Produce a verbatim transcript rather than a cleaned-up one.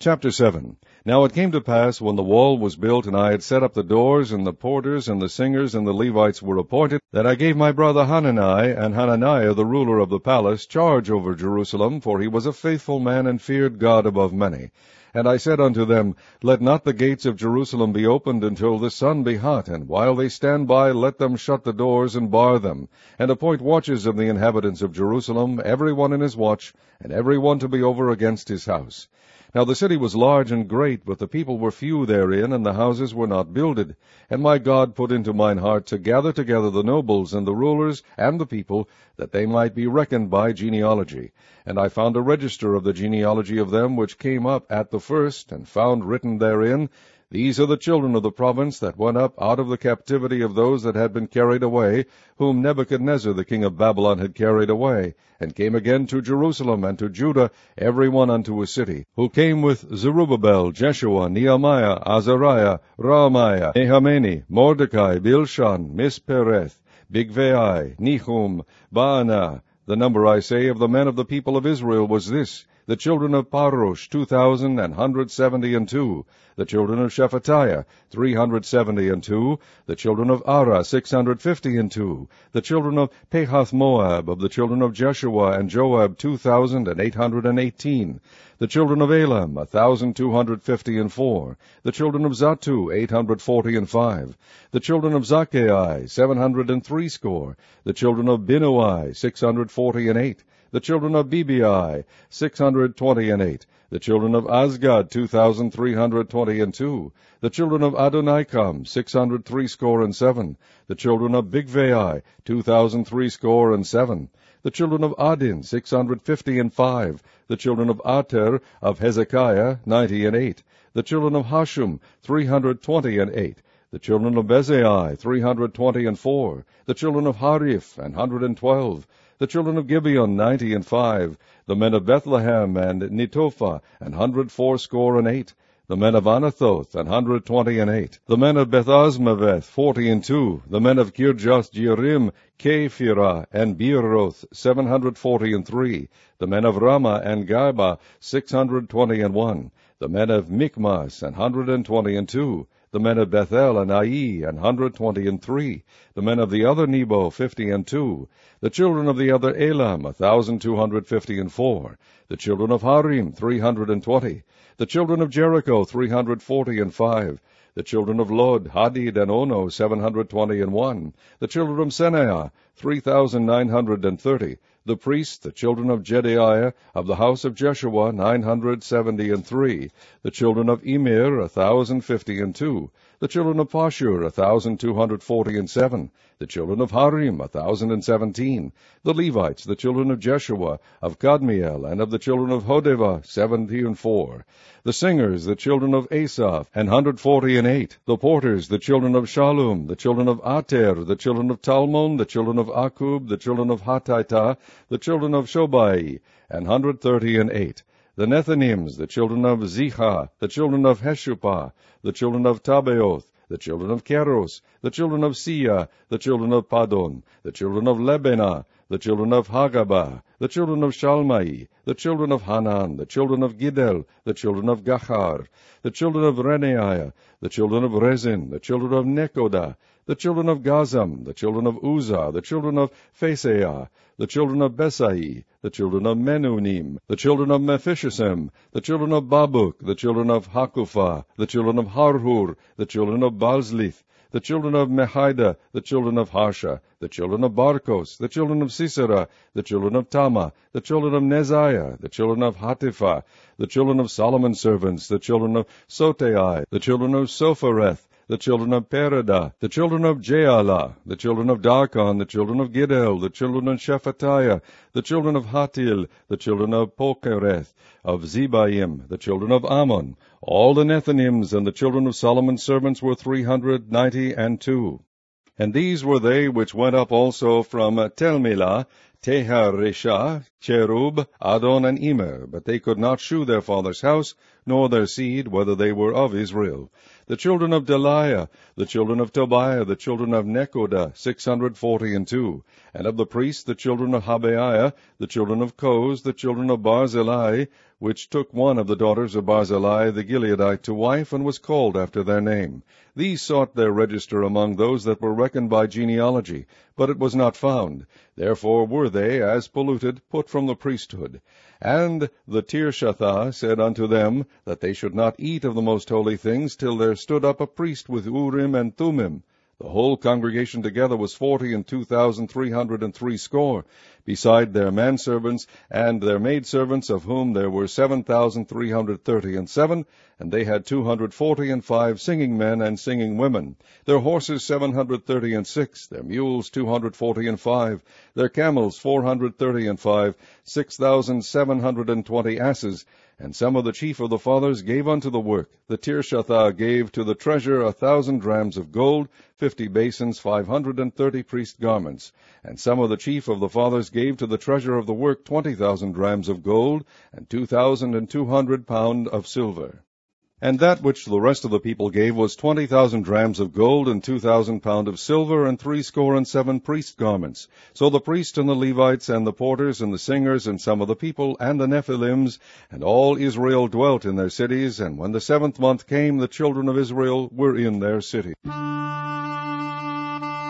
Chapter seven. Now it came to pass, when the wall was built, and I had set up the doors, and the porters, and the singers, and the Levites were appointed, that I gave my brother Hanani, and Hananiah the ruler of the palace, charge over Jerusalem, for he was a faithful man, and feared God above many. And I said unto them, Let not the gates of Jerusalem be opened until the sun be hot, and while they stand by, let them shut the doors, and bar them, and appoint watches of the inhabitants of Jerusalem, every one in his watch, and every one to be over against his house. Now the city was large and great, but the people were few therein, and the houses were not builded. And my God put into mine heart to gather together the nobles, and the rulers, and the people, that they might be reckoned by genealogy. And I found a register of the genealogy of them which came up at the first, and found written therein, These are the children of the province that went up out of the captivity of those that had been carried away, whom Nebuchadnezzar the king of Babylon had carried away, and came again to Jerusalem and to Judah, every one unto a city, who came with Zerubbabel, Jeshua, Nehemiah, Azariah, Raamiah, Nahamani, Mordecai, Bilshan, Mispereth, Bigvai, Nehum, Baanah. The number, I say, of the men of the people of Israel was this: the children of Parosh, two thousand and hundred seventy and two; the children of Shephatiah, three hundred seventy and two; the children of Ara, six hundred fifty and two; the children of Pahath Moab, of the children of Jeshua and Joab, two thousand and eight hundred and eighteen; the children of Elam, a thousand two hundred fifty and four; the children of Zattu, eight hundred forty and five; the children of Zaccai, seven hundred and threescore; the children of Binnui, six hundred forty and eight; the children of Bebai, six hundred twenty and eight; the children of Azgad, two thousand three hundred twenty and two; the children of Adonikam, six hundred threescore and seven; the children of Bigvai, two thousand threescore and seven; the children of Adin, six hundred fifty and five; the children of Ater, of Hezekiah, ninety and eight; the children of Hashum, three hundred twenty and eight; the children of Bezai, three hundred twenty and four; the children of Hariph, an hundred and twelve; the children of Gibeon, ninety and five; the men of Bethlehem and Netophah, an hundred fourscore and eight; the men of Anathoth, an hundred twenty and eight; the men of Bethazmaveth, forty and two; the men of Kirjath Jearim, Kephirah, and Beeroth, seven hundred forty and three; the men of Ramah and Gaba, six hundred twenty and one; the men of Michmas, an hundred and twenty and two; the men of Bethel and Ai, an hundred twenty and three; the men of the other Nebo, fifty and two; the children of the other Elam, a thousand two hundred fifty and four; the children of Harim, three hundred and twenty; the children of Jericho, three hundred forty and five; the children of Lod, Hadid, and Ono, seven hundred twenty and one; the children of Senaah, three thousand nine hundred and thirty; the priests, the children of Jediah, of the house of Jeshua, nine hundred seventy and three; the children of Emir, a thousand fifty and two; the children of Pashur, a thousand two hundred forty and seven; the children of Harim, a thousand and seventeen; the Levites, the children of Jeshua, of Kadmiel, and of the children of Hodeva, seventy and four; the singers, the children of Asaph, an hundred forty and eight; the porters, the children of Shallum, the children of Ater, the children of Talmon, the children of Akub, the children of Hatita, the children of Shobai, an hundred thirty and eight; the Nethinims, the children of Ziha, the children of Heshupah, the children of Tabaoth, the children of Keros, the children of Sia, the children of Padon, the children of Lebenah, the children of Hagabah, the children of Shalmai, the children of Hanan, the children of Giddel, the children of Gachar, the children of Renaiah, the children of Rezin, the children of Nekoda, the children of Gazam, the children of Uzzah, the children of Phaseah, the children of Besai, the children of Menunim, the children of Mephishisem, the children of Babuk, the children of Hakupha, the children of Harhur, the children of Balzlith, the children of Mehida, the children of Harsha, the children of Barkos, the children of Sisera, the children of Tama, the children of Neziah, the children of Hatipha, the children of Solomon's servants, the children of Sotai, the children of Sophareth, the children of Perida, the children of Jaala, the children of Darkon, the children of Giddel, the children of Shephatiah, the children of Hatil, the children of Pokereth, of Zebaim, the children of Ammon. All the Nethinims and the children of Solomon's servants were three hundred ninety and two. And these were they which went up also from Telmelah, Teharesha, Cherub, Adon, and Emer, but they could not shew their father's house, nor their seed, whether they were of Israel. The children of Deliah, the children of Tobiah, the children of Nekoda, six hundred forty and two. And of the priests, the children of Habaiah, the children of Koz, the children of Barzillai, which took one of the daughters of Barzillai the Gileadite to wife, and was called after their name. These sought their register among those that were reckoned by genealogy, but it was not found. Therefore were they, as polluted, put from the priesthood. And the Tirshatha said unto them, that they should not eat of the most holy things, till there stood up a priest with Urim and Thummim. The whole congregation together was forty and two thousand three hundred and three score, beside their manservants and their maidservants, of whom there were seven thousand three hundred thirty and seven, and they had two hundred forty and five singing men and singing women. Their horses seven hundred thirty and six, their mules two hundred forty and five, their camels four hundred thirty and five, six thousand seven hundred and twenty asses. And some of the chief of the fathers gave unto the work. The Tirshatha gave to the treasure a thousand drams of gold, fifty basins, five hundred and thirty priest garments. And some of the chief of the fathers gave to the treasure of the work twenty thousand drams of gold, and two thousand and two hundred pound of silver. And that which the rest of the people gave was twenty thousand drams of gold, and two thousand pound of silver, and threescore and seven priest garments. So the priests and the Levites, and the porters, and the singers, and some of the people, and the Nephilims, and all Israel dwelt in their cities, and when the seventh month came, the children of Israel were in their cities.